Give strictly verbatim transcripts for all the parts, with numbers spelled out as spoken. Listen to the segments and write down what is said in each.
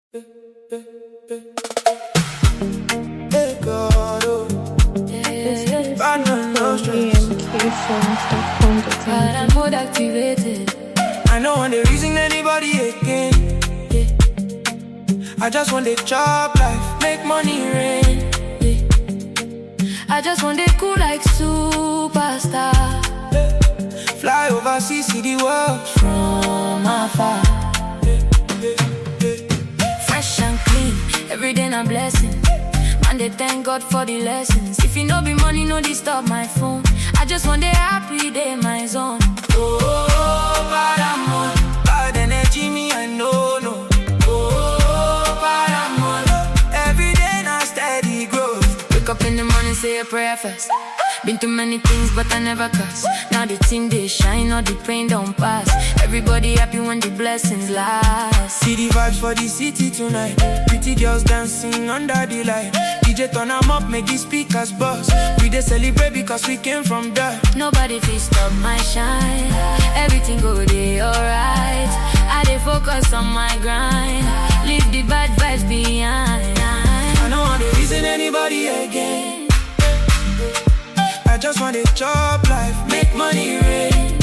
Hey God, oh. Bad man, no stress. But I'm mode activated. I don't want to reason anybody again. Yeah. I just want to chop life, make money rain. Yeah. I just want to cool like superstar. Yeah. Fly overseas, see the world From afar. Fresh and clean, every day a blessing. Man, they thank God for the lessons. If you know be money, no disturb my phone. I just want the happy day, my zone. Oh, bad I'm on. Bad energy, me, I know, no. Oh, bad I'm on. Every day, now steady growth. Wake up in the morning, say a prayer first. Been through many things, but I never cuss. Now the team, they shine, all the pain don't pass. Everybody happy when the blessings last. See the vibes for the city tonight. Pretty girls dancing under the light. D J turn them up, make the speakers buzz. We dey celebrate because we came from there. Nobody feel stop my shine. Everything go day alright. I dey focus on my grind. Leave the bad vibes behind. I don't want to reason anybody again. I just want to chop life, make money rain.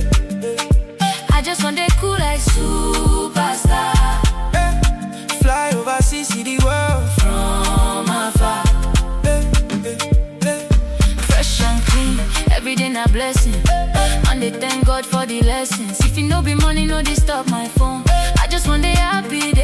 I just want to cool like superstar. Fly overseas, see the world From afar. Fresh and clean, every day a blessing. And they thank God for the lessons. If you know be money, no disturb my phone. I just want the happy day.